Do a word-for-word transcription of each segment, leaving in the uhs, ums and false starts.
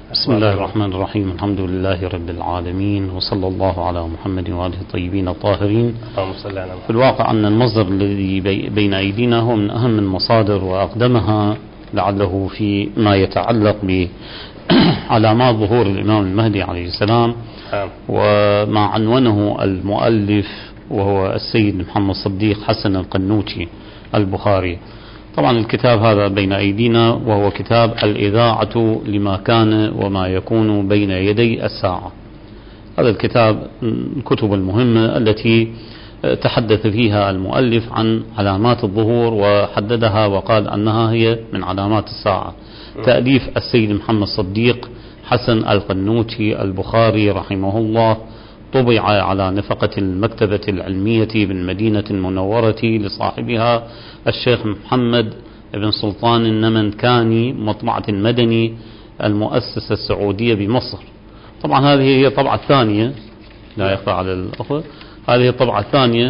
بسم الله الرحمن الرحيم. الحمد لله رب العالمين، وصلى الله على محمد وآله الطيبين الطاهرين. في الواقع أن المصدر الذي بين أيدينا هو من أهم المصادر وأقدمها لعله في ما يتعلق بعلامات ظهور الإمام المهدي عليه السلام، وما عنونه المؤلف وهو السيد محمد صديق حسن القنوتي البخاري. طبعا الكتاب هذا بين أيدينا وهو كتاب الإذاعة لما كان وما يكون بين يدي الساعة. هذا الكتاب الكتب المهمة التي تحدث فيها المؤلف عن علامات الظهور وحددها وقال أنها هي من علامات الساعة. تأليف السيد محمد صديق حسن القنوتي البخاري رحمه الله، طبع على نفقة المكتبة العلمية بالمدينة المنورة لصاحبها الشيخ محمد بن سلطان النمنكاني، مطبعة المدني المؤسسة السعودية بمصر. طبعا هذه هي الطبعة الثانية، لا يخفى على الأخوة، هذه الطبعة الثانية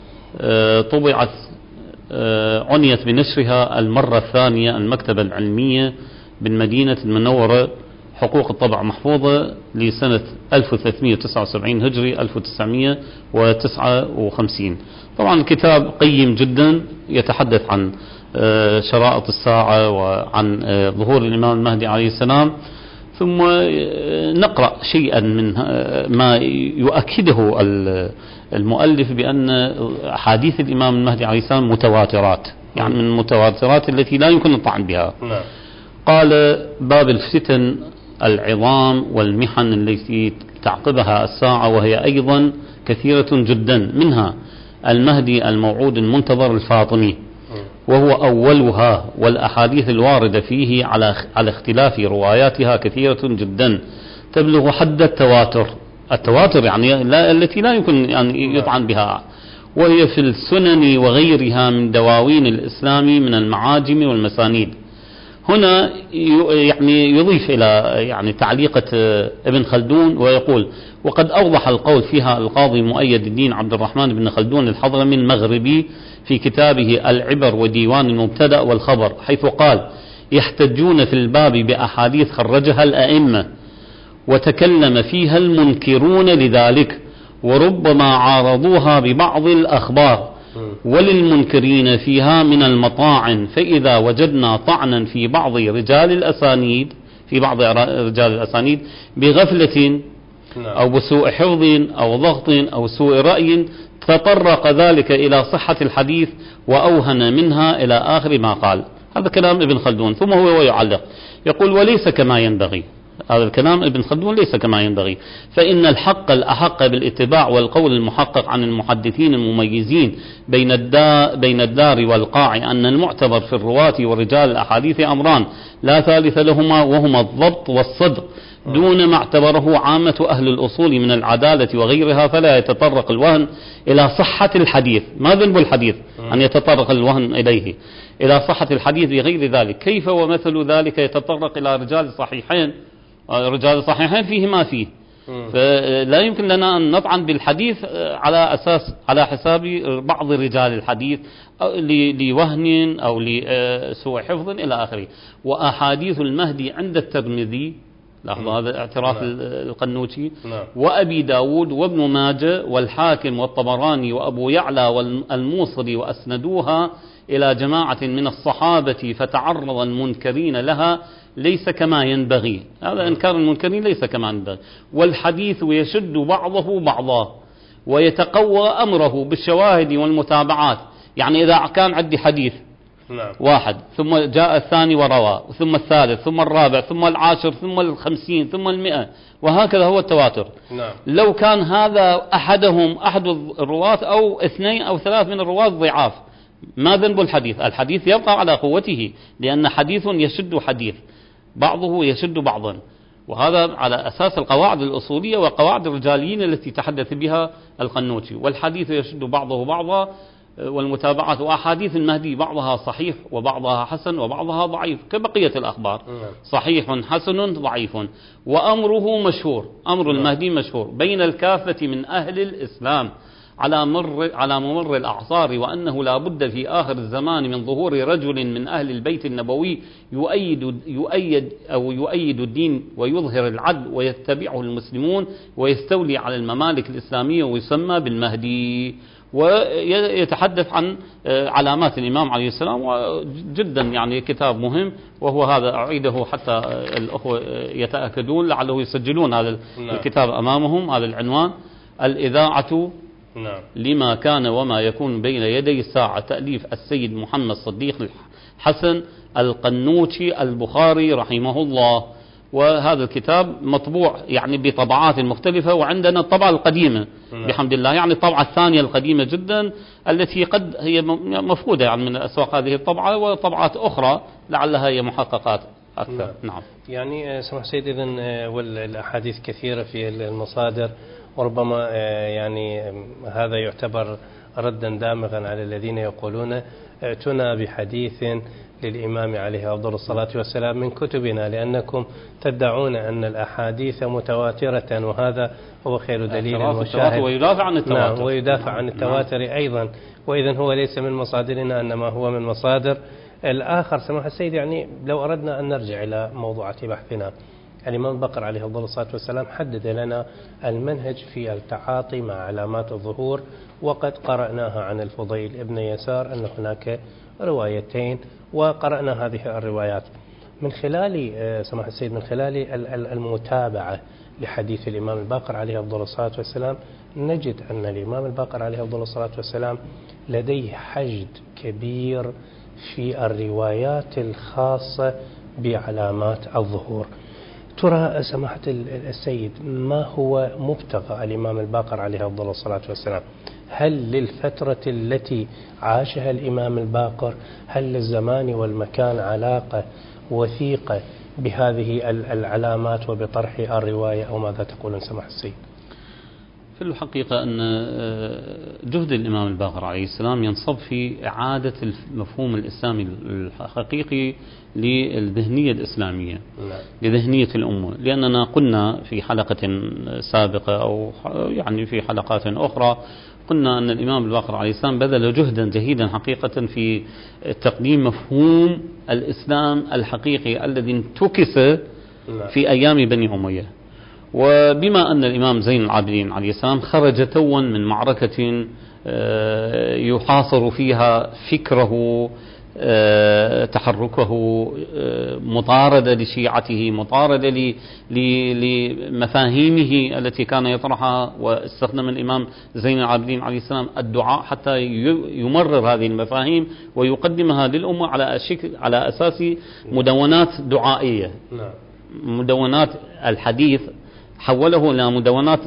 طبعت عنيت بنشرها المرة الثانية المكتبة العلمية بالمدينة المنورة. حقوق الطبع محفوظة لسنة ألف وثلاثمئة وتسعة وسبعين هجري ألف وتسعمئة وتسعة وخمسين. طبعا الكتاب قيم جدا، يتحدث عن شرائط الساعة وعن ظهور الإمام المهدي عليه السلام، ثم نقرأ شيئا من ما يؤكده المؤلف بأن أحاديث الإمام المهدي عليه السلام متواترات، يعني من المتواترات التي لا يمكن الطعن بها. قال: باب الفتن العظام والمحن التي تعقبها الساعة، وهي أيضا كثيرة جدا، منها المهدي الموعود المنتظر الفاطمي، وهو أولها، والأحاديث الواردة فيه على على اختلاف رواياتها كثيرة جدا تبلغ حد التواتر. التواتر يعني لا التي لا يمكن أن يطعن بها، وهي في السنن وغيرها من دواوين الإسلام من المعاجم والمسانيد. هنا يعني يضيف إلى يعني تعليقة ابن خلدون ويقول: وقد أوضح القول فيها القاضي مؤيد الدين عبد الرحمن بن خلدون الحضرمي المغربي في كتابه العبر وديوان المبتدأ والخبر، حيث قال: يحتجون في الباب بأحاديث خرجها الأئمة وتكلم فيها المنكرون لذلك، وربما عارضوها ببعض الأخبار، وللمنكرين فيها من المطاعن، فإذا وجدنا طعنا في بعض رجال الأسانيد في بعض رجال الأسانيد بغفلة أو بسوء حفظ أو ضغط أو سوء رأي، تطرق ذلك إلى صحة الحديث وأوهن منها إلى آخر ما قال. هذا كلام ابن خلدون. ثم هو يعلق يقول: وليس كما ينبغي. هذا الكلام ابن خلدون ليس كما ينبغي، فإن الحق الأحق بالاتباع والقول المحقق عن المحدثين المميزين بين الدار, بين الدار والقاع أن المعتبر في الرواة ورجال الأحاديث أمران لا ثالث لهما، وهما الضبط والصدق، دون ما اعتبره عامة أهل الأصول من العدالة وغيرها، فلا يتطرق الوهن إلى صحة الحديث. ما ذنب الحديث أن يتطرق الوهن إليه إلى صحة الحديث بغير ذلك؟ كيف ومثل ذلك يتطرق إلى رجال الصحيحين؟ رجال الصحيحين فيه ما فيه، فلا يمكن لنا أن نطعن بالحديث على أساس على حساب بعض رجال الحديث لوهن أو لسوء حفظ إلى آخره. وأحاديث المهدي عند الترمذي، لاحظوا هذا اعتراف القنوتي، وأبي داود وابن ماجه والحاكم والطبراني وأبو يعلى والموصلي، وأسندوها إلى جماعة من الصحابة فتعرض المنكرين لها، ليس كما ينبغي. هذا إنكار المنكرين ليس كما ينبغي. والحديث يشد بعضه بعضا ويتقوى أمره بالشواهد والمتابعات. يعني إذا كان عندي حديث واحد ثم جاء الثاني وروى، ثم الثالث، ثم الرابع، ثم العاشر، ثم الخمسين، ثم المئة، وهكذا هو التواتر. لو كان هذا أحدهم أحد الرواة أو اثنين أو ثلاث من الرواة ضعاف، ما ذنب الحديث؟ الحديث يبقى على قوته، لأن حديث يشد حديث، بعضه يشد بعضا، وهذا على أساس القواعد الأصولية وقواعد الرجاليين التي تحدث بها القنوتي. والحديث يشد بعضه بعضا، والمتابعات وأحاديث المهدي بعضها صحيح وبعضها حسن وبعضها ضعيف كبقية الأخبار، صحيح حسن ضعيف. وأمره مشهور، أمر المهدي مشهور بين الكافة من أهل الإسلام، على مر على ممر الأعصار، وأنه لا بد في آخر الزمان من ظهور رجل من أهل البيت النبوي يؤيد يؤيد أو يؤيد الدين ويظهر العدل ويتبعه المسلمون ويستولي على الممالك الإسلامية ويسمى بالمهدي. ويتحدث عن علامات الإمام عليه السلام، وجدا يعني كتاب مهم، وهو هذا أعيده حتى الأخوة يتأكدون لعله يسجلون هذا الكتاب أمامهم. هذا العنوان: الإذاعة لما كان وما يكون بين يدي الساعة، تأليف السيد محمد صديق الحسن القنوشي البخاري رحمه الله. وهذا الكتاب مطبوع يعني بطبعات مختلفة، وعندنا الطبعة القديمة بحمد الله، يعني الطبعة الثانية القديمة جدا التي قد هي مفقودة يعني من الأسواق هذه الطبعة، وطبعات أخرى لعلها هي محققات أكثر. نعم, نعم. يعني سمح سيد، إذن والأحاديث كثيرة في المصادر، وربما يعني هذا يعتبر ردا دامغا على الذين يقولون ائتنا بحديث للإمام عليه أفضل الصلاة والسلام من كتبنا، لأنكم تدعون أن الأحاديث متواترة، وهذا هو خير دليل وشاهد. ويدافع عن التواتر. نعم، ويدافع عن التواتر أيضا، وإذن هو ليس من مصادرنا إنما هو من مصادر الآخر. سماحة السيد، يعني لو أردنا أن نرجع إلى موضوعات بحثنا، الإمام الباقر عليه أفضل الصلاة والسلام حدد لنا المنهج في التعاطي مع علامات الظهور، وقد قرأناها عن الفضيل ابن يسار أن هناك روايتين، وقرأنا هذه الروايات من خلال سماحة السيد من خلال المتابعة لحديث الإمام الباقر عليه أفضل الصلاة والسلام، نجد أن الإمام الباقر عليه أفضل الصلاة والسلام لديه حشد كبير في الروايات الخاصة بعلامات الظهور. ترى سماحة السيد، ما هو مبتغى الإمام الباقر عليه أفضل الصلاة والسلام؟ هل للفترة التي عاشها الإمام الباقر، هل للزمان والمكان علاقة وثيقة بهذه العلامات وبطرح الرواية، أو ماذا تقولون سماحة السيد؟ في الحقيقة أن جهد الإمام الباقر عليه السلام ينصب في إعادة المفهوم الإسلامي الحقيقي للذهنية الإسلامية، لذهنية الأمة. لأننا قلنا في حلقة سابقة أو يعني في حلقات أخرى، قلنا أن الإمام الباقر عليه السلام بذل جهدا جهيدا حقيقة في تقديم مفهوم الإسلام الحقيقي الذي انتكس في أيام بني أمية. وبما أن الإمام زين العابدين عليه السلام خرج توا من معركة يحاصر فيها فكره، تحركه، مطاردة لشيعته، مطاردة لمفاهيمه التي كان يطرحها، واستخدم الإمام زين العابدين عليه السلام الدعاء حتى يمرر هذه المفاهيم ويقدمها للأمة على على أساس مدونات دعائية. مدونات الحديث حوله إلى مدونات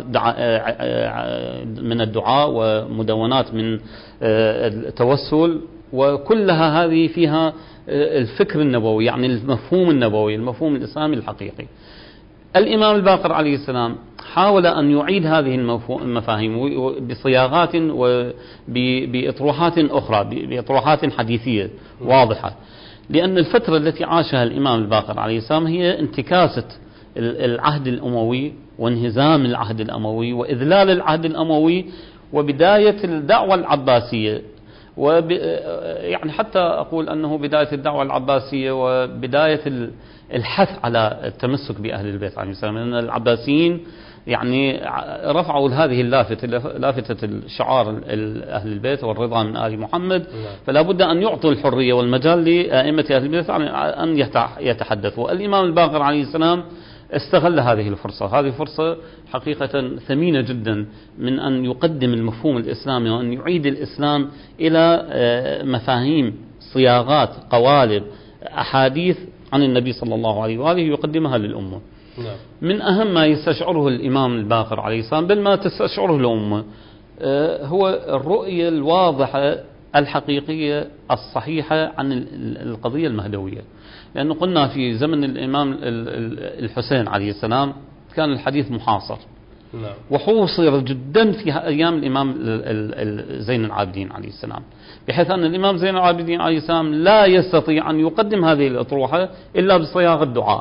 من الدعاء ومدونات من التوسل، وكلها هذه فيها الفكر النبوي، يعني المفهوم النبوي، المفهوم الإسلامي الحقيقي. الإمام الباقر عليه السلام حاول أن يعيد هذه المفاهيم بصياغات وبإطروحات أخرى، بإطروحات حديثية واضحة، لأن الفترة التي عاشها الإمام الباقر عليه السلام هي انتكاسة العهد الأموي وانهزام العهد الأموي وإذلال العهد الأموي وبداية الدعوة العباسية، وب يعني حتى أقول أنه بداية الدعوة العباسية وبداية الحث على التمسك بأهل البيت عليه السلام، لأن العباسيين يعني رفعوا هذه اللافتة، لافتة الشعار أهل البيت والرضا من آل محمد، فلا بد أن يعطوا الحرية والمجال لأئمة أهل البيت أن يتحدثوا. الإمام الباقر عليه السلام استغل هذه الفرصة، هذه فرصة حقيقة ثمينة جدا من أن يقدم المفهوم الإسلامي وأن يعيد الإسلام إلى مفاهيم، صياغات، قوالب، أحاديث عن النبي صلى الله عليه وآله يقدمها للأمة. من أهم ما يستشعره الإمام الباقر عليه السلام، بل ما تستشعره الأمة، هو الرؤية الواضحة الحقيقية الصحيحة عن القضية المهدوية. لأنه قلنا في زمن الإمام الحسين عليه السلام كان الحديث محاصر، وحوصر جدا في أيام الإمام زين العابدين عليه السلام، بحيث أن الإمام زين العابدين عليه السلام لا يستطيع أن يقدم هذه الأطروحة إلا بصياغة الدعاء،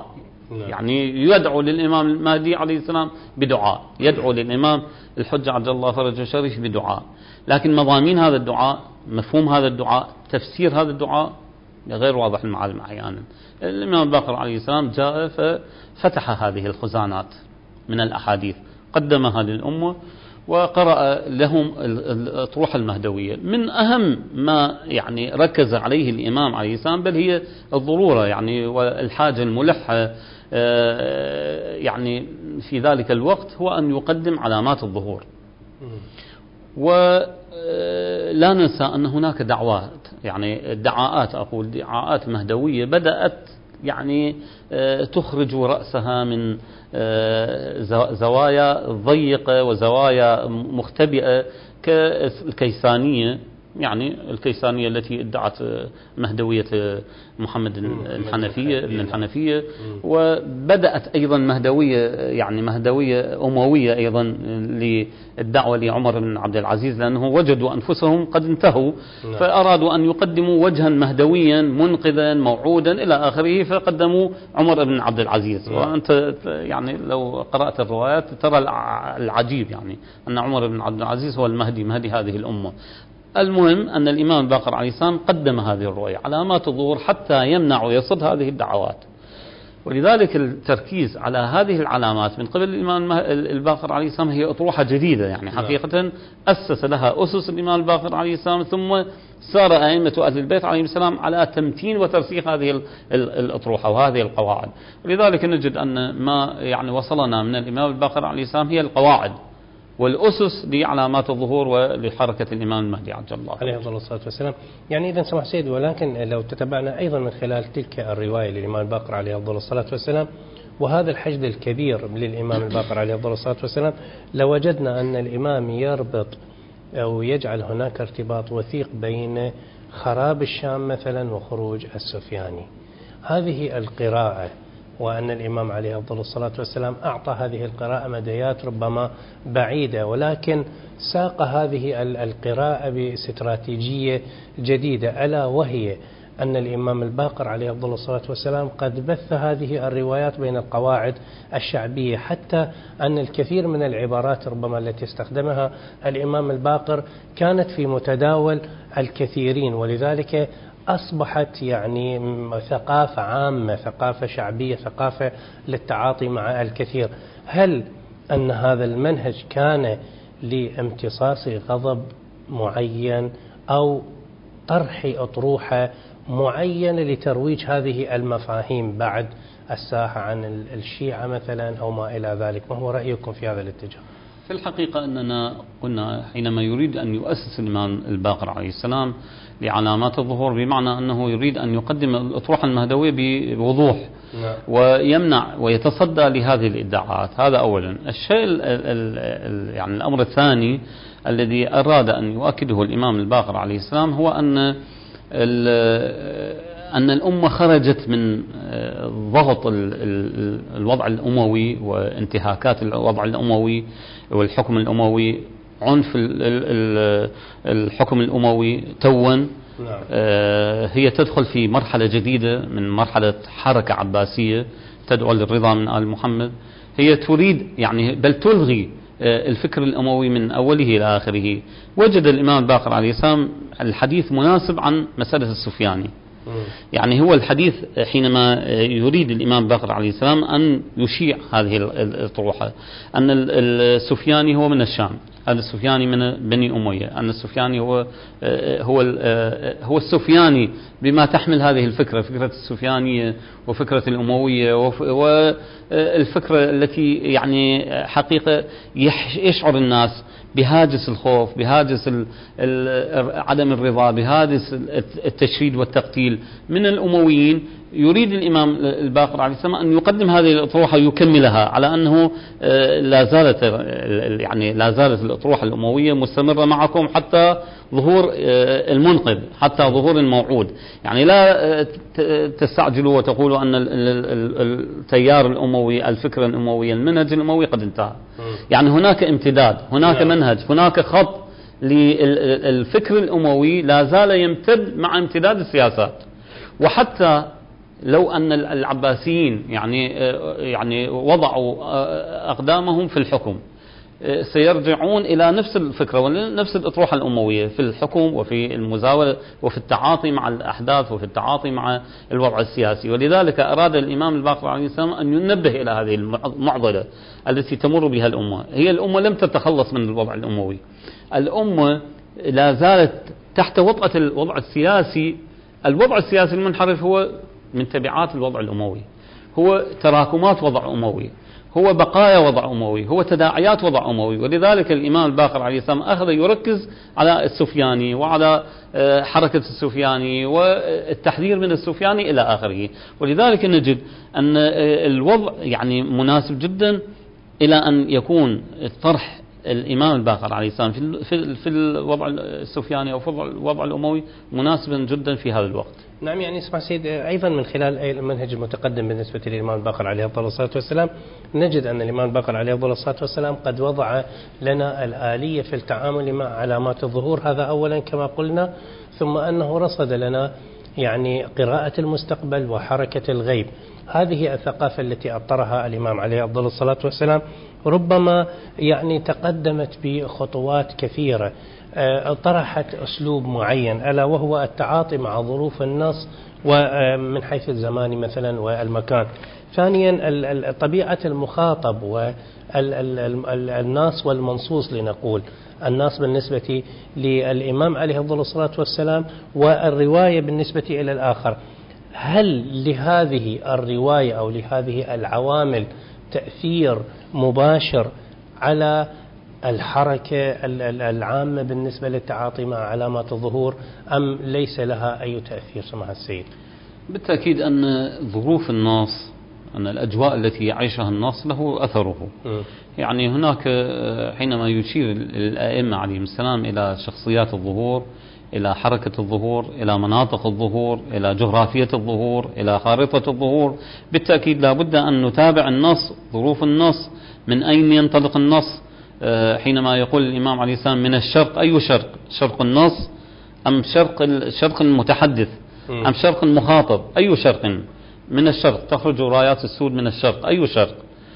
يعني يدعو للإمام المهدي عليه السلام بدعاء، يدعو للإمام الحجة عجل الله فرجه الشريف بدعاء، لكن مضامين هذا الدعاء، مفهوم هذا الدعاء، تفسير هذا الدعاء غير واضح المعالم أحيانا. الإمام الباقر عليه السلام جاء ففتح هذه الخزانات من الأحاديث، قدمها للأمة وقرأ لهم الأطروحة المهدوية. من أهم ما يعني ركز عليه الإمام عليه السلام بل هي الضرورة يعني والحاجة الملحة يعني في ذلك الوقت هو أن يقدم علامات الظهور. ولا ننسى أن هناك دعوات يعني ادعاءات أقول ادعاءات مهدوية بدأت يعني تخرج رأسها من زوايا ضيقة وزوايا مختبئة كالكيسانية، يعني الكيسانية التي ادعت مهدوية محمد الحنفية ابن الحنفية، وبدأت أيضا مهدوية يعني مهدوية أموية أيضا للدعوة لعمر بن عبد العزيز، لأنه وجدوا أنفسهم قد انتهوا فأرادوا أن يقدموا وجها مهدويا منقذا موعودا إلى آخره، فقدموا عمر بن عبد العزيز. وأنت يعني لو قرأت الروايات ترى العجيب يعني أن عمر بن عبد العزيز هو المهدي، مهدي هذه الأمة. المهم أن الإمام الباقر عليه السلام قدم هذه الرؤية علامات الظهور حتى يمنع ويصد هذه الدعوات، ولذلك التركيز على هذه العلامات من قبل الإمام الباقر عليه السلام هي أطروحة جديدة، يعني حقيقة أسس لها أسس الإمام الباقر عليه السلام، ثم سار أئمة أهل البيت عليهم السلام على تمتين وترسيخ هذه الأطروحة وهذه القواعد. ولذلك نجد أن ما يعني وصلنا من الإمام الباقر عليه السلام هي القواعد والأسس لعلامات الظهور ولحركة الإمام المهدي عجل الله عليه الصلاة والسلام. يعني إذا سمح سيد، ولكن لو تتبعنا أيضا من خلال تلك الرواية للإمام الباقر عليه الصلاة والسلام وهذا الحشد الكبير للإمام الباقر عليه الصلاة والسلام، لوجدنا أن الإمام يربط أو يجعل هناك ارتباط وثيق بين خراب الشام مثلا وخروج السفياني. هذه القراءة وأن الإمام عليه أفضل الصلاة والسلام أعطى هذه القراءة مديات ربما بعيدة، ولكن ساق هذه القراءة باستراتيجية جديدة، ألا وهي أن الإمام الباقر عليه أفضل الصلاة والسلام قد بث هذه الروايات بين القواعد الشعبية، حتى أن الكثير من العبارات ربما التي استخدمها الإمام الباقر كانت في متداول الكثيرين، ولذلك أصبحت يعني ثقافة عامة، ثقافة شعبية، ثقافة للتعاطي مع الكثير. هل أن هذا المنهج كان لامتصاص غضب معين أو طرح أطروحة معينة لترويج هذه المفاهيم بعد الساحة عن الشيعة مثلا أو ما إلى ذلك؟ ما هو رأيكم في هذا الاتجاه؟ في الحقيقة أننا قلنا حينما يريد أن يؤسس الإمام الباقر عليه السلام لعلامات الظهور بمعنى أنه يريد أن يقدم الأطروحة المهدوية بوضوح ويمنع ويتصدى لهذه الادعاءات. هذا أولا. الشيء ال ال ال يعني الأمر الثاني الذي أراد أن يؤكده الإمام الباقر عليه السلام هو أن أن الأمة خرجت من ضغط الوضع الأموي وانتهاكات الوضع الأموي والحكم الأموي، عنف الحكم الأموي توا. هي تدخل في مرحلة جديدة من مرحلة حركة عباسية تدعو للرضا من آل محمد. هي تريد يعني بل تلغي الفكر الأموي من أوله إلى آخره. وجد الإمام الباقر عليه السلام الحديث مناسب عن مسألة السفياني. يعني هو الحديث حينما يريد الإمام الباقر عليه السلام أن يشيع هذه الطروحة أن السفياني هو من الشام، هذا السفياني من بني أمية، أن السفياني هو هو هو السفياني بما تحمل هذه الفكرة، فكرة السفيانية وفكرة الأموية والفكرة التي يعني حقيقة يشعر الناس بهاجس الخوف، بهاجس عدم الرضا، بهاجس التشريد والتقتيل من الأمويين. يريد الإمام الباقر عليه السلام أن يقدم هذه الأطروحة ويكملها على أنه لا زالت يعني لا زالت الأطروحة الأموية مستمرة معكم حتى ظهور المنقذ، حتى ظهور الموعود. يعني لا تستعجلوا وتقولوا أن التيار الأموي، الفكر الأموي، المنهج الأموي قد انتهى. يعني هناك امتداد، هناك منهج، هناك خط للفكر الأموي لا زال يمتد مع امتداد السياسات. وحتى لو أن العباسيين يعني يعني وضعوا أقدامهم في الحكم سيرجعون إلى نفس الفكرة ونفس الأطروحة الأموية في الحكم وفي المزاولة وفي التعاطي مع الأحداث وفي التعاطي مع الوضع السياسي. ولذلك أراد الإمام الباقر عليه السلام أن ينبه إلى هذه المعضلة التي تمر بها الأمة. هي الأمة لم تتخلص من الوضع الأموي، الأمة لا زالت تحت وطأة الوضع السياسي. الوضع السياسي المنحرف هو من تبعات الوضع الأموي، هو تراكمات وضع أموي، هو بقايا وضع أموي، هو تداعيات وضع أموي. ولذلك الإمام الباقر عليه السلام أخذ يركز على السفياني وعلى حركة السفياني والتحذير من السفياني إلى آخره. ولذلك نجد أن الوضع يعني مناسب جدا إلى أن يكون الطرح الإمام الباقر عليه السلام في في الوضع السفياني أو في الوضع الأموي مناسبا جدا في هذا الوقت. نعم، يعني اسمع سيد، أيضا من خلال المنهج المتقدم بالنسبة للإمام الباقر عليه أفضل الصلاة والسلام نجد أن الإمام الباقر عليه أفضل الصلاة والسلام قد وضع لنا الآلية في التعامل مع علامات الظهور، هذا أولا كما قلنا، ثم أنه رصد لنا يعني قراءة المستقبل وحركة الغيب. هذه الثقافة التي أطرها الإمام عليه أفضل الصلاة والسلام ربما يعني تقدمت بخطوات كثيرة، طرحت أسلوب معين ألا وهو التعاطي مع ظروف النص ومن حيث الزمان مثلا والمكان. ثانيا طبيعة المخاطب والناس والمنصوص، لنقول الناس بالنسبة للإمام عليه أفضل الصلاة والسلام والرواية بالنسبة إلى الآخر. هل لهذه الرواية أو لهذه العوامل تأثير مباشر على الحركة العامة بالنسبة للتعاطي مع علامات الظهور أم ليس لها أي تأثير سماحة السيد؟ بالتأكيد أن ظروف الناس، أن الأجواء التي يعيشها الناس له أثره. م. يعني هناك حينما يشير الأئمة عليهم السلام إلى شخصيات الظهور، إلى حركة الظهور، إلى مناطق الظهور، إلى جغرافية الظهور، إلى خارطة الظهور، بالتأكيد لا بد أن نتابع النص، ظروف النص، من أين ينطلق النص. حينما يقول الإمام عليه السلام من الشرق، أي شرق؟ شرق النص أم شرق الشرق المتحدث أم شرق المخاطب؟ أي شرق؟ من الشرق تخرج رايات السود من الشرق، أي شرق؟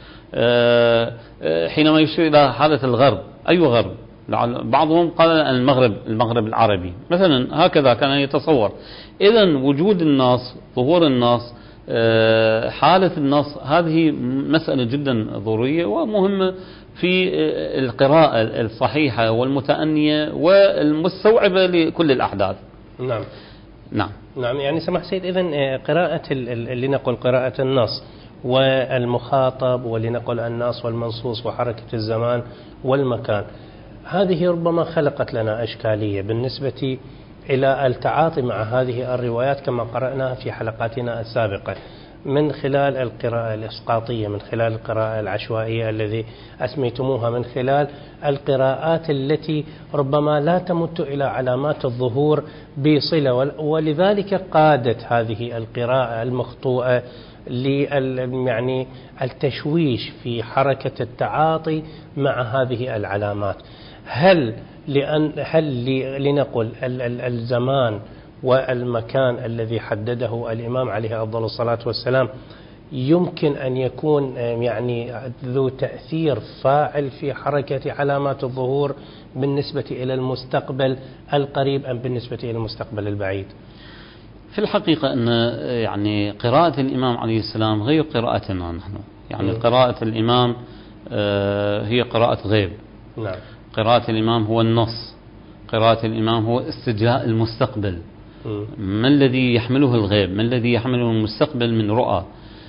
حينما يشير إلى حالة الغرب، أي غرب؟ بعضهم قال المغرب، المغرب العربي مثلا، هكذا كان يتصور. إذن وجود الناس، ظهور الناس، حالة النص، هذه مسألة جدا ضرورية ومهمة في القراءة الصحيحة والمتأنية والمستوعبة لكل الأحداث. نعم نعم نعم يعني سمح سيد، إذن قراءة لنقل قراءة النص والمخاطب ولنقل النص والمنصوص وحركة الزمان والمكان، هذه ربما خلقت لنا إشكالية بالنسبة إلى التعاطي مع هذه الروايات كما قرأنا في حلقاتنا السابقة، من خلال القراءة الإسقاطية، من خلال القراءة العشوائية الذي أسميتموها، من خلال القراءات التي ربما لا تمت إلى علامات الظهور بصلة، ولذلك قادت هذه القراءة المخطوئة يعني التشويش في حركة التعاطي مع هذه العلامات. هل لأن هل لنقل الزمان والمكان الذي حدده الإمام عليه أفضل الصلاة والسلام يمكن أن يكون يعني ذو تأثير فاعل في حركة علامات الظهور بالنسبة إلى المستقبل القريب أم بالنسبة إلى المستقبل البعيد؟ في الحقيقة أن يعني قراءة الإمام عليه السلام غير قراءتنا نحن، يعني م. قراءة الإمام هي قراءة غيب. نعم. قراءة الإمام هو النص، قراءة الإمام هو استجلاء المستقبل. م. ما الذي يحمله الغيب؟ ما الذي يحمله المستقبل من رؤى؟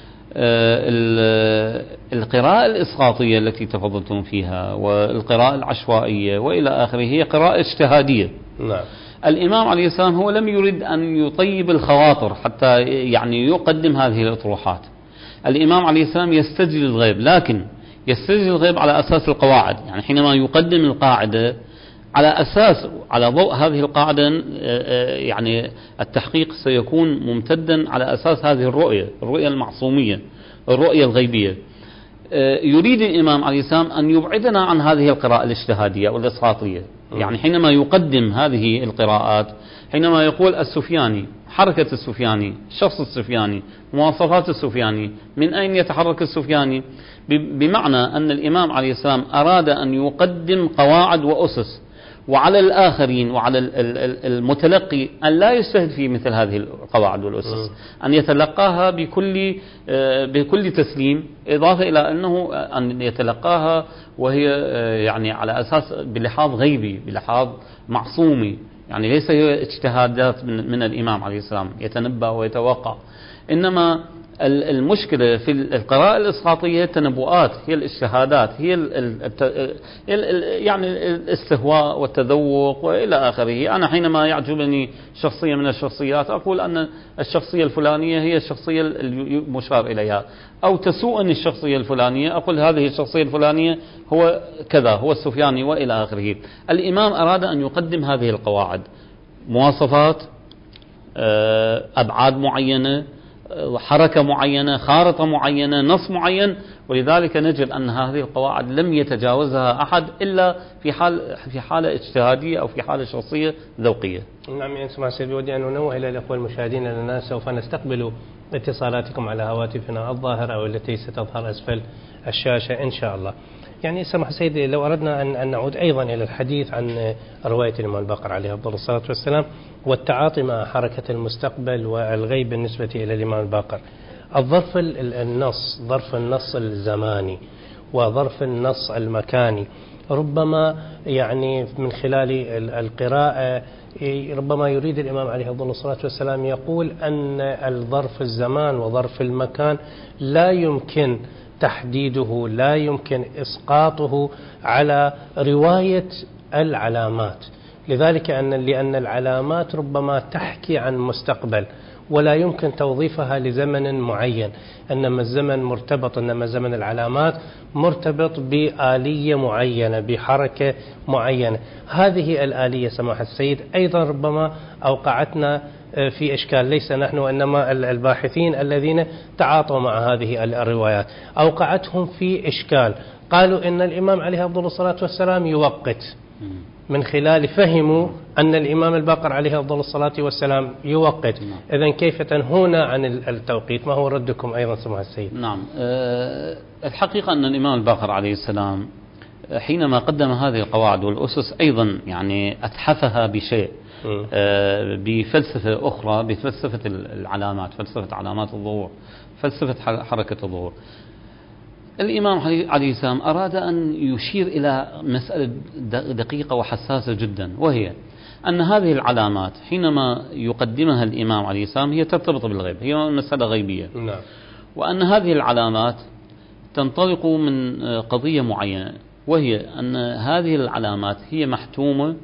القراءة الإسقاطية التي تفضلتم فيها والقراءة العشوائية وإلى آخره هي قراءة اجتهادية. نعم. الإمام عليه السلام هو لم يريد أن يطيب الخواطر حتى يعني يقدم هذه الأطروحات. الإمام عليه السلام يستجل الغيب، لكن يستجل الغيب على أساس القواعد، يعني حينما يقدم القاعدة على أساس على ضوء هذه القاعدة يعني التحقيق سيكون ممتدا على أساس هذه الرؤية، الرؤية المعصومية، الرؤية الغيبية. يريد الإمام عليه السلام أن يبعدنا عن هذه القراءة الاجتهادية والإسقاطية، يعني حينما يقدم هذه القراءات، حينما يقول السفياني، حركة السفياني، شخص السفياني، مواصفات السفياني، من أين يتحرك السفياني؟ بمعنى أن الإمام عليه السلام أراد أن يقدم قواعد وأسس، وعلى الآخرين وعلى المتلقي أن لا يجتهد في مثل هذه القواعد والأسس، أن يتلقاها بكل بكل تسليم، إضافة إلى أنه أن يتلقاها وهي يعني على أساس بلحاظ غيبي، بلحاظ معصومي، يعني ليس هي اجتهادات من, من الإمام عليه السلام يتنبأ ويتوقع. إنما المشكلة في القراءة الإسقاطية التنبؤات، هي الاجتهادات، هي ال ال يعني الاستهواء والتذوق وإلى آخره. أنا حينما يعجبني شخصية من الشخصيات أقول أن الشخصية الفلانية هي الشخصية المشار إليها، أو تسوءني الشخصية الفلانية أقول هذه الشخصية الفلانية هو كذا، هو السفياني وإلى آخره. الإمام أراد أن يقدم هذه القواعد، مواصفات، أبعاد معينة، حركة معينة، خارطة معينة، نص معين، ولذلك نجد أن هذه القواعد لم يتجاوزها أحد إلا في حال في حالة اجتهادية أو في حالة شخصية ذوقية. نعم يا سماحة السيد، بودي أن ننوه إلى الأخوة المشاهدين أننا سوف نستقبل اتصالاتكم على هواتفنا الظاهرة أو التي ستظهر أسفل الشاشة إن شاء الله. يعني سماحة السيد، لو أردنا أن, أن نعود أيضا إلى الحديث عن رواية الإمام الباقر عليه أفضل الصلاة والسلام والتعاطي مع حركة المستقبل والغيب بالنسبة إلى الإمام الباقر، الظرف النص، ظرف النص الزماني وظرف النص المكاني، ربما يعني من خلال القراءة ربما يريد الإمام عليه أفضل الصلاة والسلام يقول أن الظرف الزمان وظرف المكان لا يمكن تحديده، لا يمكن إسقاطه على رواية العلامات، لذلك أن لأن العلامات ربما تحكي عن مستقبل ولا يمكن توظيفها لزمن معين، إنما الزمن مرتبط، إنما زمن العلامات مرتبط بآلية معينة، بحركة معينة. هذه الآلية سماحة السيد أيضا ربما أوقعتنا في إشكال، ليس نحن وإنما الباحثين الذين تعاطوا مع هذه الروايات أوقعتهم في إشكال. قالوا إن الإمام عليه أفضل الصلاة والسلام يوقت، من خلال فهموا أن الإمام الباقر عليه أفضل الصلاة والسلام يوقت. إذن كيف تنهون عن التوقيت؟ ما هو ردكم أيضا سماحة السيد؟ نعم، أه الحقيقة أن الإمام الباقر عليه السلام حينما قدم هذه القواعد والأسس أيضا يعني أتحفها بشيء، أه بفلسفة أخرى، بفلسفة العلامات، فلسفة علامات الظهور، فلسفة حركة الظهور. الإمام عليه السلام أراد أن يشير إلى مسألة دقيقة وحساسة جدا، وهي أن هذه العلامات حينما يقدمها الإمام عليه السلام هي ترتبط بالغيب، هي مسألة غيبية. نعم. وأن هذه العلامات تنطلق من قضية معينة، وهي أن هذه العلامات هي محتومة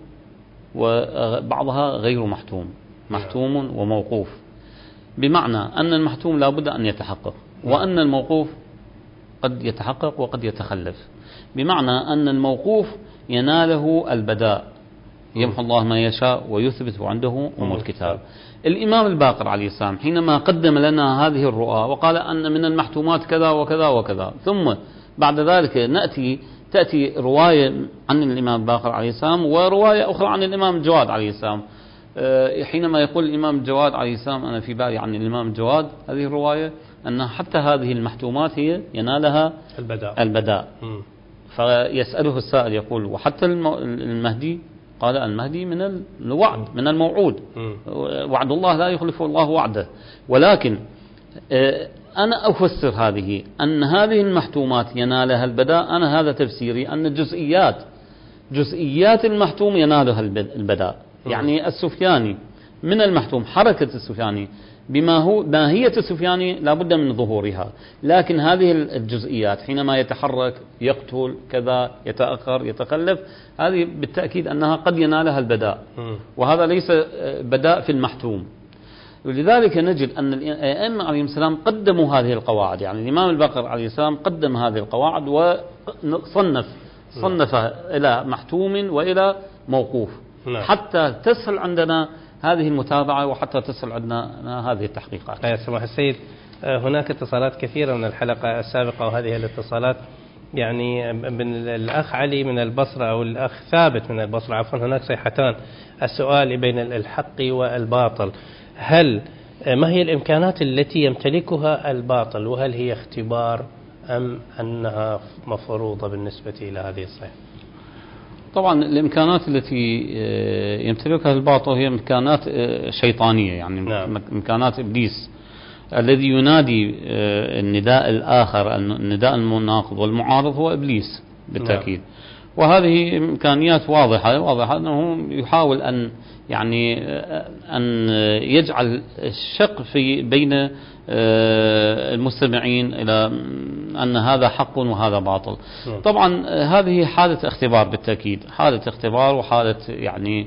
وبعضها غير محتوم، محتوم وموقوف، بمعنى أن المحتوم لا بد أن يتحقق، وأن الموقوف قد يتحقق وقد يتخلف، بمعنى أن الموقوف يناله البداء، يمحو الله ما يشاء ويثبت عنده أم الكتاب. الإمام الباقر عليه السلام حينما قدم لنا هذه الرؤى وقال أن من المحتومات كذا وكذا وكذا، ثم بعد ذلك نأتي تأتي رواية عن الإمام الباقر عليه السلام ورواية أخرى عن الإمام الجواد عليه السلام. حينما يقول الإمام الجواد عليه السلام، أنا في بالي عن الإمام الجواد هذه الرواية أن حتى هذه المحتومات هي ينالها البداء, البداء. فيسأله السائل يقول وحتى المهدي؟ قال المهدي من الوعد، من الموعود، وعد الله لا يخلف الله وعده. ولكن أنا أفسر هذه أن هذه المحتومات ينالها البداء، أنا هذا تفسيري أن جزئيات جزئيات المحتوم ينالها البداء. يعني السفياني من المحتوم، حركة السفياني بما هو ماهية السفياني لابد من ظهورها، لكن هذه الجزئيات حينما يتحرك، يقتل، كذا، يتأخر، يتخلف، هذه بالتأكيد أنها قد ينالها البداء، وهذا ليس بداء في المحتوم. ولذلك نجد أن الأئمة عليهم السلام قدموا هذه القواعد، يعني الإمام الباقر عليه السلام قدم هذه القواعد وصنف صنفها إلى محتوم وإلى موقوف، حتى تسهل عندنا هذه المتابعة وحتى تسهل عندنا هذه التحقيقات. يا سماحة السيد، هناك اتصالات كثيرة من الحلقة السابقة، وهذه الاتصالات يعني من الأخ علي من البصرة أو الأخ ثابت من البصرة عفوا، هناك صيحتان، السؤال بين الحق والباطل، هل ما هي الإمكانات التي يمتلكها الباطل، وهل هي اختبار أم أنها مفروضة بالنسبة إلى هذه الصيحة؟ طبعا الإمكانات التي يمتلكها الباطل هي إمكانات شيطانية، يعني نعم. إمكانات إبليس الذي ينادي النداء الآخر، النداء المناقض والمعارض هو إبليس بالتأكيد. نعم. وهذه إمكانيات واضحة واضحة أنه يحاول أن يعني أن يجعل الشق في بين المستمعين إلى أن هذا حق وهذا باطل. طبعا هذه حالة اختبار بالتأكيد، حالة اختبار وحالة يعني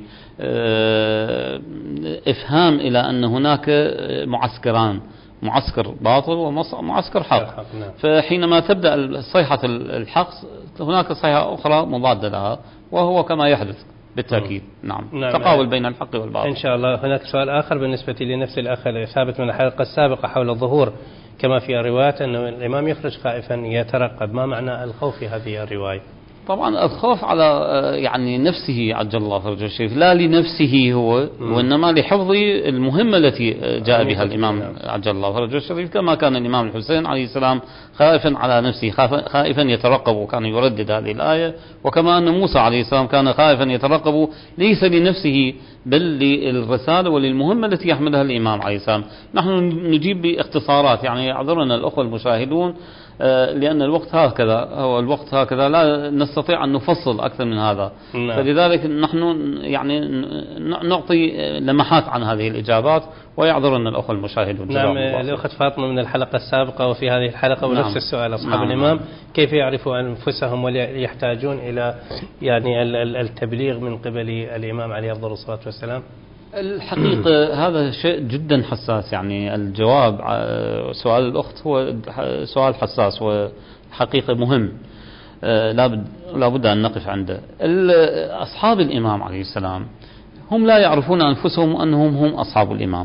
إفهام إلى أن هناك معسكران، معسكر باطل ومعسكر حق. فحينما تبدأ صيحة الحق هناك صيحة أخرى مضادة لها، وهو كما يحدث بالتأكيد. نعم. نعم. تقابل بين الحق والباطل إن شاء الله. هناك سؤال آخر بالنسبة لنفس الأخ ثابت من الحلقة السابقة حول الظهور، كما في الروايات أن الإمام يخرج خائفا يترقب، ما معنى الخوف في هذه الرواية؟ طبعا الخوف على يعني نفسه عجل الله فرجه الشريف، لا لنفسه هو م. وإنما لحفظ المهمة التي جاء بها الإمام عجل الله فرجه الشريف، كما كان الإمام الحسين عليه السلام خائفا على نفسه، خائفا يترقب وكان يردد هذه الآية، وكما أن موسى عليه السلام كان خائفا يترقب ليس لنفسه بل للرسالة وللمهمة التي يحملها الإمام عليه السلام. نحن نجيب باختصارات، يعني اعذرنا الأخوة المشاهدون لأن الوقت هكذا هو الوقت هكذا لا نستطيع أن نفصل أكثر من هذا. نعم. فلذلك نحن يعني نعطي لمحات عن هذه الإجابات ويعذرنا الأخوة المشاهدون. نعم. الأخت فاطمة من الحلقة السابقة وفي هذه الحلقة ونفس نعم. السؤال، أصحاب نعم. الإمام كيف يعرفوا أنفسهم ويحتاجون إلى يعني التبليغ من قبل الإمام عليه أفضل الصلاة والسلام؟ الحقيقة هذا شيء جدا حساس، يعني الجواب سؤال الأخت هو سؤال حساس وحقيقة مهم، لابد لابد أن نقف عنده. أصحاب الإمام عليه السلام هم لا يعرفون أنفسهم أنهم هم أصحاب الإمام،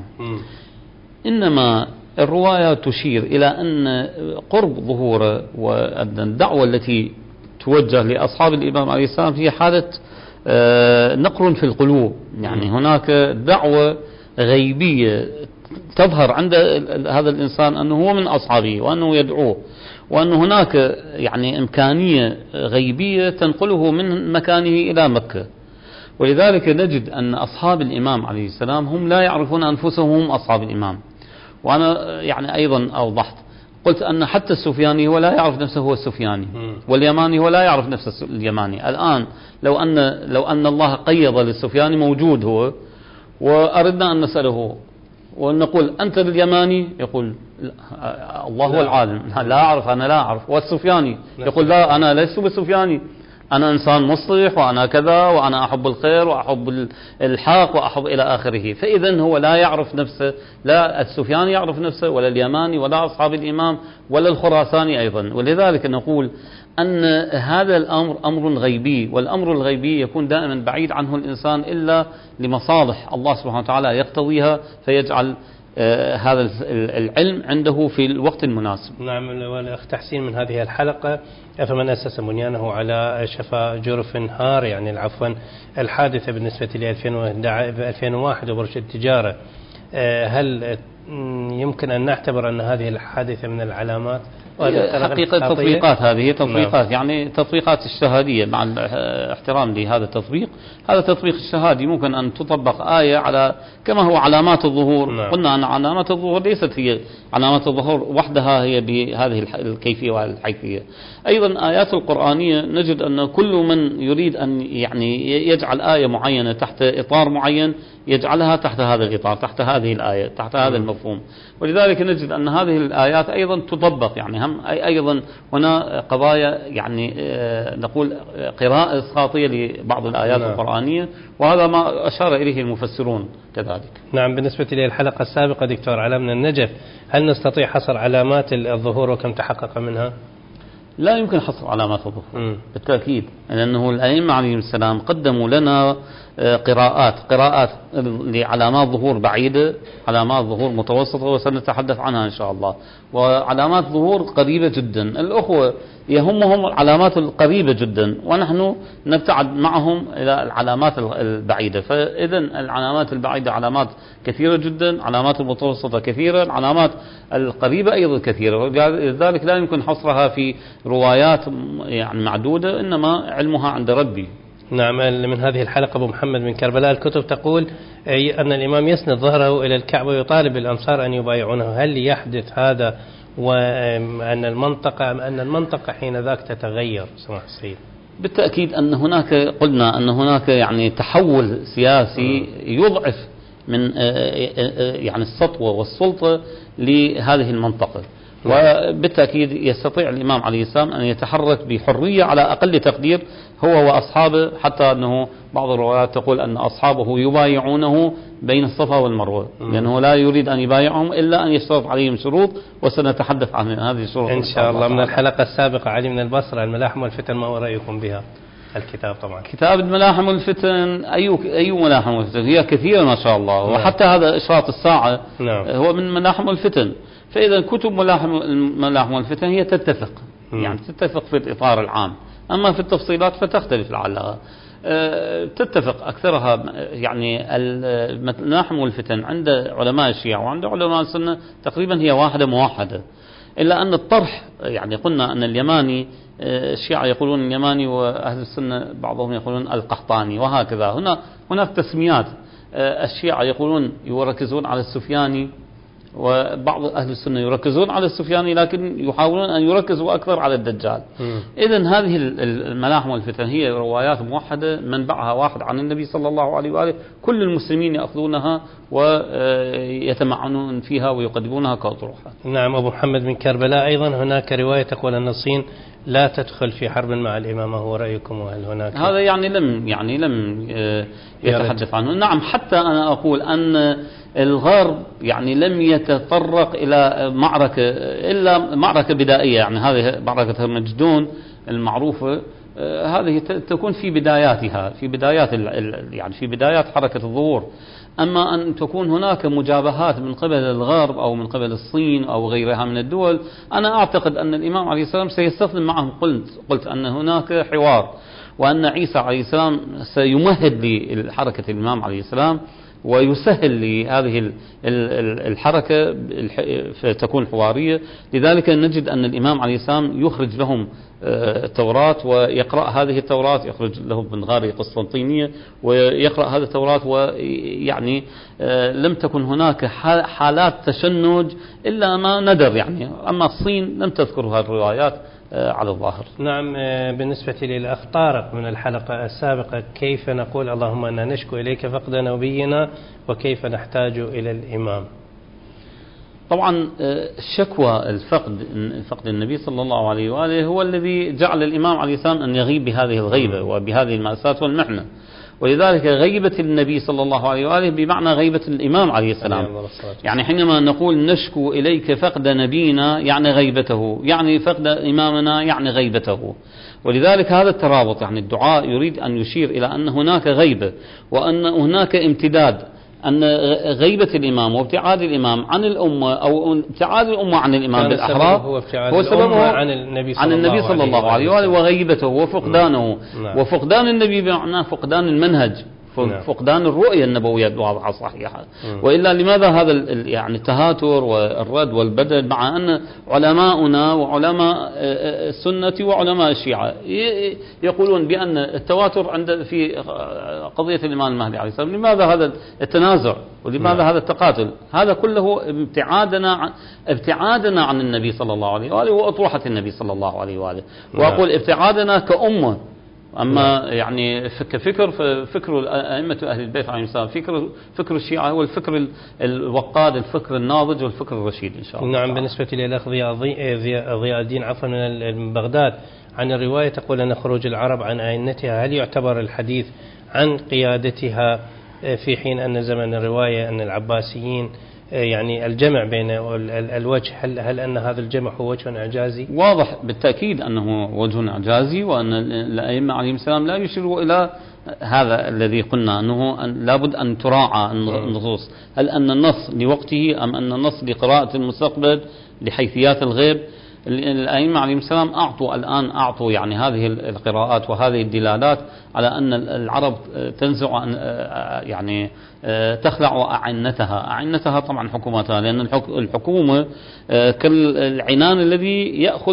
إنما الرواية تشير إلى أن قرب ظهوره والدعوة التي توجه لأصحاب الإمام عليه السلام هي حالة نقر في القلوب، يعني هناك دعوة غيبية تظهر عند هذا الإنسان أنه هو من أصحابه وأنه يدعوه، وأن هناك يعني إمكانية غيبية تنقله من مكانه إلى مكة. ولذلك نجد أن أصحاب الإمام عليه السلام هم لا يعرفون أنفسهم هم أصحاب الإمام. وأنا يعني أيضا أوضحت قلت أن حتى السفياني هو لا يعرف نفسه هو السفياني، واليماني هو لا يعرف نفسه اليماني. الآن لو أن لو أن الله قيض للسفياني موجود هو، وأردنا أن نسأله ونقول أنت اليماني، يقول الله هو العالم، لا أعرف، أنا لا أعرف. والسفياني يقول لا أنا لست بالسفياني، أنا إنسان مصلح وأنا كذا وأنا أحب الخير وأحب الحق وأحب إلى آخره. فإذا هو لا يعرف نفسه، لا السفياني يعرف نفسه ولا اليماني ولا أصحاب الإمام ولا الخراساني أيضا. ولذلك نقول أن هذا الأمر أمر غيبي، والأمر الغيبي يكون دائما بعيد عنه الإنسان إلا لمصالح الله سبحانه وتعالى يقتضيها فيجعل آه هذا العلم عنده في الوقت المناسب. نعم. والأخ تحسين من هذه الحلقة، فمن أسس بنيانه على شفا جرف هار، يعني عفوا الحادثة بالنسبة ل ألفين وواحد وبرج التجارة، آه هل يمكن أن نعتبر أن هذه الحادثة من العلامات؟ حقيقة تطبيقات، هذه تطبيقات نعم. يعني تطبيقات اجتهادية، مع الاحترام لهذا التطبيق. هذا التطبيق اجتهادي ممكن أن تطبق آية على كما هو علامات الظهور نعم. قلنا أن علامات الظهور ليست هي علامات الظهور وحدها هي بهذه الكيفية والحيثية. أيضا آيات القرآنية نجد أن كل من يريد أن يعني يجعل آية معينة تحت إطار معين يجعلها تحت هذا الإطار، تحت هذه الآية، تحت هذا المفهوم. ولذلك نجد أن هذه الآيات أيضا تطبق، يعني هم أيضا هنا قضايا يعني نقول قراءة خاطئة لبعض الآيات نعم. القرآنية، وهذا ما أشار إليه المفسرون كذلك. نعم. بالنسبة للحلقة السابقة دكتور علاء من النجف، هل نستطيع حصر علامات الظهور وكم تحقق منها؟ لا يمكن حصر علامات الظهور بالتأكيد، لأنه الأئمة عليهم السلام قدموا لنا قراءات قراءات لعلامات ظهور بعيدة، علامات ظهور متوسطة وسنتحدث عنها إن شاء الله، وعلامات ظهور قريبة جدا. الأخوة يهمهم العلامات القريبة جدا ونحن نبتعد معهم إلى العلامات البعيدة. فإذا العلامات البعيدة علامات كثيرة جدا، علامات المتوسطة كثيرة، العلامات القريبة أيضا كثيرة، لذلك لا يمكن حصرها في روايات يعني معدودة، إنما علمها عند ربي. نعم. من هذه الحلقة أبو محمد من كربلاء الكتب تقول أن الإمام يسند ظهره إلى الكعبة ويطالب الأنصار أن يبايعونه، هل يحدث هذا وأن المنطقة أن المنطقة حين ذاك تتغير سماحة السيد؟ بالتأكيد أن هناك، قلنا أن هناك يعني تحول سياسي يضعف من يعني السطوة والسلطة لهذه المنطقة، وبالتأكيد يستطيع الإمام عليه السلام أن يتحرك بحرية على أقل تقدير هو وأصحابه، حتى أنه بعض الروايات تقول أن أصحابه يبايعونه بين الصفا والمروة، لأنه لا يريد أن يبايعهم إلا أن يشترط عليهم شروط، وسنتحدث عن هذه الشروط إن شاء الله. من الحلقة السابقة علي من البصرة الملاحم والفتن، ما هو رأيكم بها؟ الكتاب طبعا كتاب الملاحم والفتن، أي أي ملاحم والفتن؟ هي كثيرة ما شاء الله، وحتى هذا إشراط الساعة هو من ملاحم والفتن. فإذا كتب ملاحم الملاحم والفتن هي تتفق، يعني تتفق في الإطار العام، أما في التفصيلات فتختلف لعلها. تتفق أكثرها، يعني الملاحم والفتن عند علماء الشيعة وعند علماء السنة تقريبا هي واحدة موحدة، إلا أن الطرح، يعني قلنا أن اليماني، الشيعة يقولون اليماني وأهل السنة بعضهم يقولون القحطاني، وهكذا. هنا هناك تسميات. الشيعة يقولون يركزون على السفياني، وبعض أهل السنة يركزون على السفياني لكن يحاولون أن يركزوا أكثر على الدجال. إذن هذه الملاحم والفتن هي روايات موحدة منبعها واحد عن النبي صلى الله عليه وآله، كل المسلمين يأخذونها ويتمعنون فيها ويقدمونها كأطروحة. نعم. أبو محمد من كربلاء أيضا هناك رواية تقول أن الصين لا تدخل في حرب مع الإمام، هو رأيكم؟ وهل هناك هذا يعني لم يعني لم يتحدث عنه. نعم. حتى أنا أقول أن الغرب يعني لم يتطرق إلى معركة إلا معركة بدائية، يعني هذه معركة مجدون المعروفة، هذه تكون في بداياتها، في بدايات يعني في بدايات حركة الظهور. أما أن تكون هناك مجابهات من قبل الغرب أو من قبل الصين أو غيرها من الدول، أنا أعتقد أن الإمام عليه السلام سيستخدم معهم. قلت قلت أن هناك حوار، وأن عيسى عليه السلام سيمهد لحركة الإمام عليه السلام ويسهل لهذه الحركة فتكون حوارية. لذلك نجد أن الإمام عليه السلام يخرج لهم التوراة ويقرأ هذه التوراة، يخرج لهم من غار قسطنطينية ويقرأ هذه التوراة، ويعني لم تكن هناك حالات تشنج إلا ما ندر يعني. أما الصين لم تذكر هذه الروايات على الظاهر. نعم. بالنسبة للأخ طارق من الحلقة السابقة، كيف نقول اللهم أنا نشكو إليك فقد نبينا وكيف نحتاج إلى الإمام؟ طبعا الشكوى الفقد فقد النبي صلى الله عليه وآله هو الذي جعل الإمام عليه السلام أن يغيب بهذه الغيبة وبهذه المأساة والمحنة، ولذلك غيبة النبي صلى الله عليه وآله بمعنى غيبة الإمام عليه السلام. يعني حينما نقول نشكو إليك فقد نبينا يعني غيبته، يعني فقد إمامنا يعني غيبته. ولذلك هذا الترابط، يعني الدعاء يريد أن يشير إلى أن هناك غيبة وأن هناك امتداد، أن غيبة الإمام وابتعاد الإمام عن الأمة أو ابتعاد الأمة عن الإمام بالأحرى هو, هو سببه عن النبي صلى, عن النبي صلى الله عليه وآله وغيبته وفقدانه. نعم. وفقدان النبي بمعنى فقدان المنهج، فقدان الرؤية النبوية الواضحة الصحيحة. وإلا لماذا هذا يعني التهاتر والرد والبدل، مع أن علماؤنا وعلماء السنة وعلماء الشيعة يقولون بأن التواتر عند في قضية الإمام المهدي عليه السلام؟ لماذا هذا التنازع ولماذا هذا التقاتل؟ هذا كله ابتعادنا عن ابتعادنا عن النبي صلى الله عليه وآله وأطروحة النبي صلى الله عليه وآله. وأقول ابتعادنا كأمة. أما يعني كفكر فكر أئمة أهل البيت عليهم السلام، فكر فكر الشيعة هو الفكر الوقاد، الفكر الناضج والفكر الرشيد إن شاء الله. نعم. بالنسبة للأخ ضياء الدين عفوا من بغداد، عن الرواية تقول أن خروج العرب عن أئمتها، هل يعتبر الحديث عن قيادتها في حين أن زمن الرواية أن العباسيين يعني الجمع بين الوجه، هل, هل أن هذا الجمع هو وجه إعجازي؟ واضح بالتأكيد أنه وجه إعجازي، وأن الأئمة عليهم السلام لا يشيروا إلى هذا الذي قلنا أنه لابد أن تراعى النصوص، هل أن النص لوقته أم أن النص لقراءة المستقبل لحيثيات الغيب. الأئمة عليهم السلام أعطوا الآن أعطوا يعني هذه القراءات وهذه الدلالات على أن العرب تنزع يعني تخلع أعنتها أعنتها طبعا حكوماتها، لأن الحكومة كالعنان الذي يأخذ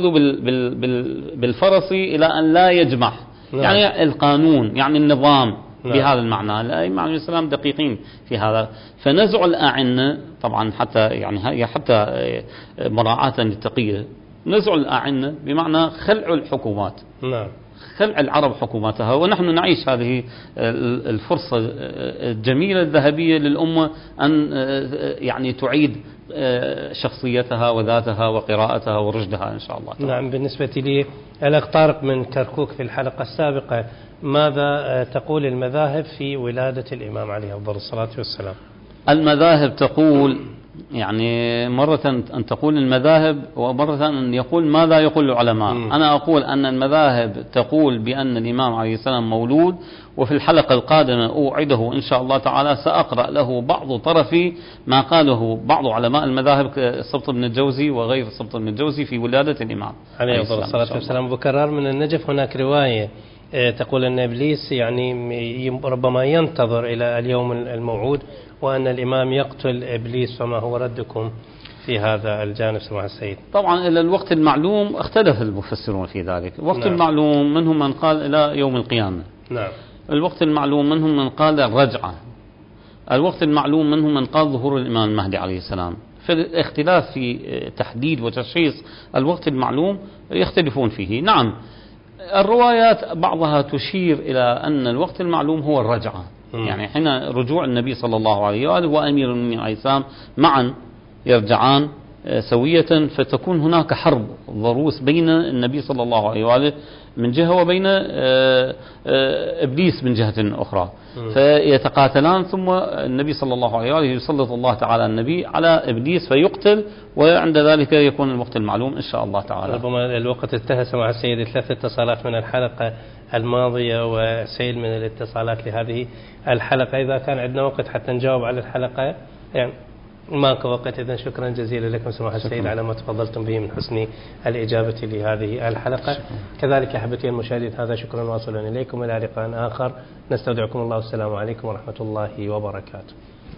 بالفرس إلى أن لا يجمح، يعني القانون يعني النظام بهذا المعنى. الأئمة عليهم السلام دقيقين في هذا، فنزع الأعنة طبعا حتى يعني هي حتى مراعاة للتقية، نزع الأعنة بمعنى خلع الحكومات، نعم خلع العرب حكوماتها، ونحن نعيش هذه الفرصة الجميلة الذهبية للأمة أن يعني تعيد شخصيتها وذاتها وقراءتها ورشدها إن شاء الله تعالى. نعم. بالنسبة لي الأخ طارق من كركوك في الحلقة السابقة، ماذا تقول المذاهب في ولادة الإمام عليه أفضل الصلاة والسلام؟ المذاهب تقول يعني مرة أن تقول المذاهب ومرة أن يقول ماذا يقول العلماء. م. أنا أقول أن المذاهب تقول بأن الإمام عليه السلام مولود، وفي الحلقة القادمة أوعده إن شاء الله تعالى سأقرأ له بعض طرف ما قاله بعض علماء المذاهب كالسبط بن الجوزي وغير السبط بن الجوزي في ولادة الإمام عليه الصلاة والسلام. بكرار من النجف هناك رواية تقول أن إبليس يعني ربما ينتظر إلى اليوم الموعود وأن الإمام يقتل إبليس، فما هو ردكم في هذا الجانب سماحة السيد؟ طبعا إلى الوقت المعلوم اختلف المفسرون في ذلك. الوقت نعم. المعلوم منهم من قال إلى يوم القيامة، نعم. الوقت المعلوم منهم من قال الرجعة، الوقت المعلوم منهم من قال ظهور الإمام المهدي عليه السلام. فالاختلاف في تحديد وتشخيص الوقت المعلوم يختلفون فيه. نعم الروايات بعضها تشير إلى أن الوقت المعلوم هو الرجعة، م. يعني حين رجوع النبي صلى الله عليه وآله وأمير المؤمنين عليه السلام معا يرجعان سوية، فتكون هناك حرب ضروس بين النبي صلى الله عليه وآله من جهة وبين إبليس من جهة أخرى، فيتقاتلان، ثم النبي صلى الله عليه وآله يسلط الله تعالى النبي على إبليس فيقتل، وعند ذلك يكون الوقت المعلوم إن شاء الله تعالى. ربما الوقت انتهى مع السيد، ثلاث اتصالات من الحلقة الماضية وسيل من الاتصالات لهذه الحلقة. إذا كان عندنا وقت حتى نجاوب على الحلقة يعني ماكو وقت، إذن شكرا جزيلا لكم سماحة السيد على ما تفضلتم به من حسن الإجابة لهذه الحلقة. شكرا. كذلك أحبتي المشاهدين هذا شكرا واصلا إليكم، إلى لقاء آخر نستودعكم الله والسلام عليكم ورحمة الله وبركاته.